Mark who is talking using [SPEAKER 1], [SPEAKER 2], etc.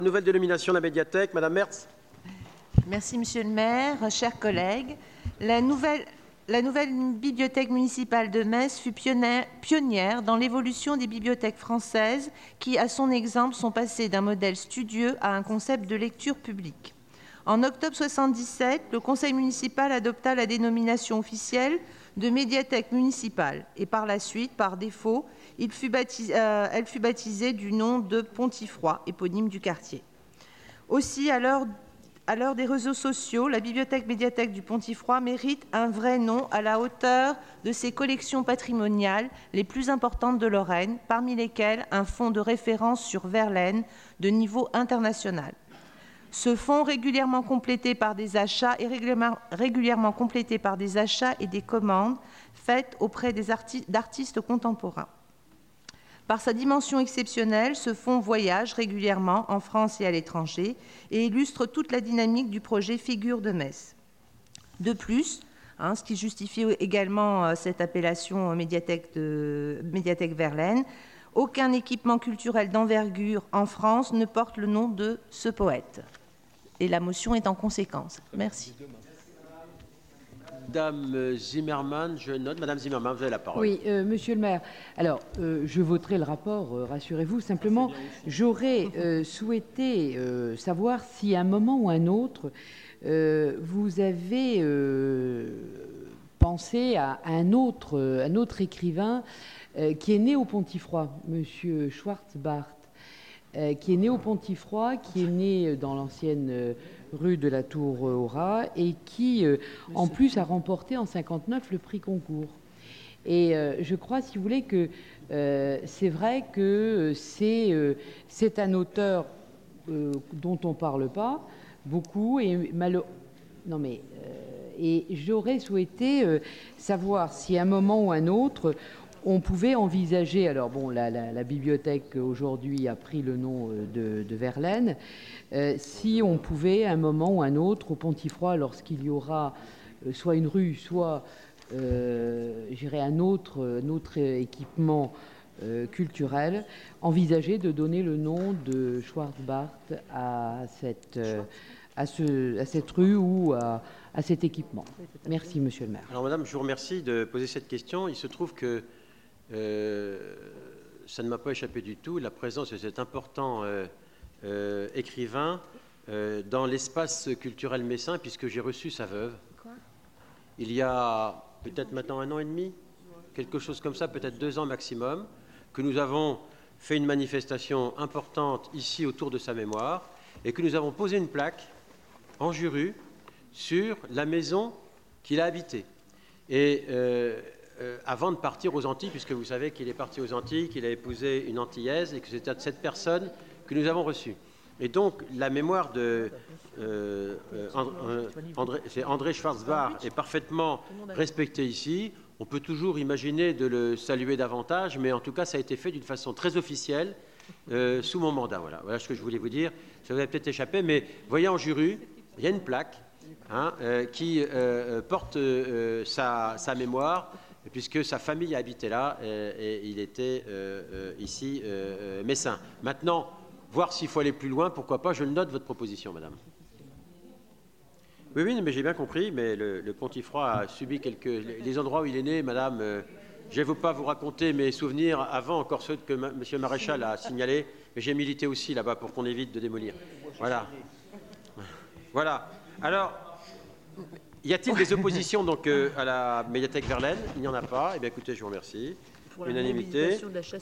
[SPEAKER 1] Nouvelle dénomination de la médiathèque, Madame Mertz.
[SPEAKER 2] Merci, Monsieur le maire. Chers collègues, la nouvelle bibliothèque municipale de Metz fut pionnière dans l'évolution des bibliothèques françaises qui, à son exemple, sont passées d'un modèle studieux à un concept de lecture publique. En octobre 1977, le conseil municipal adopta la dénomination officielle de médiathèque municipale et par la suite, par défaut, elle fut baptisée du nom de Pontifroy, éponyme du quartier. Aussi, à l'heure des réseaux sociaux, la bibliothèque médiathèque du Pontifroy mérite un vrai nom à la hauteur de ses collections patrimoniales les plus importantes de Lorraine, parmi lesquelles un fonds de référence sur Verlaine de niveau international. Ce fonds, régulièrement complété par des achats et des commandes faites auprès d'artistes contemporains. Par sa dimension exceptionnelle, ce fonds voyage régulièrement en France et à l'étranger et illustre toute la dynamique du projet Figures de Metz. De plus, ce qui justifie également cette appellation médiathèque Verlaine, aucun équipement culturel d'envergure en France ne porte le nom de ce poète. Et la motion est en conséquence. Merci.
[SPEAKER 1] Madame Zimmermann, je note. Madame Zimmermann, vous avez la parole.
[SPEAKER 3] Oui, monsieur le maire. Alors, je voterai le rapport, rassurez-vous. Simplement, j'aurais souhaité savoir si à un moment ou à un autre, vous avez pensé à un autre écrivain qui est né au Pontifroy, monsieur Schwarzbart. Qui est né au Pontifroy, qui est né dans l'ancienne rue de la Tour-Aurat et qui, en plus, a remporté en 1959 le prix Concours. Et je crois, si vous voulez, que c'est vrai que c'est un auteur dont on ne parle pas beaucoup et et j'aurais souhaité savoir si à un moment ou à un autre on pouvait envisager, alors bon, la bibliothèque aujourd'hui a pris le nom de Verlaine, si on pouvait à un moment ou à un autre au Pontifroy, lorsqu'il y aura soit une rue, soit un autre équipement culturel, envisager de donner le nom de Schwarzbart à cette rue ou à cet équipement. Merci, monsieur le maire.
[SPEAKER 1] Alors, madame, je vous remercie de poser cette question. Il se trouve que ça ne m'a pas échappé du tout, la présence de cet important écrivain dans l'espace culturel messin, puisque j'ai reçu sa veuve. Il y a peut-être maintenant 1 an et demi, quelque chose comme ça, peut-être 2 ans maximum, que nous avons fait une manifestation importante ici autour de sa mémoire et que nous avons posé une plaque en Jurue sur la maison qu'il a habitée. Et avant de partir aux Antilles, puisque vous savez qu'il est parti aux Antilles, qu'il a épousé une Antillaise et que c'était cette personne que nous avons reçue. Et donc, la mémoire de André Schwarzbart est parfaitement respectée ici. On peut toujours imaginer de le saluer davantage, mais en tout cas, ça a été fait d'une façon très officielle sous mon mandat. Voilà ce que je voulais vous dire. Ça vous a peut-être échappé, mais voyez en Jurue, il y a une plaque qui porte sa mémoire, puisque sa famille habitait là et il était ici messin. Maintenant, voir s'il faut aller plus loin, pourquoi pas, je note votre proposition, madame. Oui, mais j'ai bien compris, mais le Pontifroy a subi les endroits où il est né, madame, je ne vais pas vous raconter mes souvenirs avant encore ceux que monsieur le maréchal a signalés, mais j'ai milité aussi là-bas pour qu'on évite de démolir. Voilà. Alors, y a-t-il des oppositions donc à la médiathèque Verlaine? Il n'y en a pas. Eh bien, écoutez, je vous remercie. Unanimité.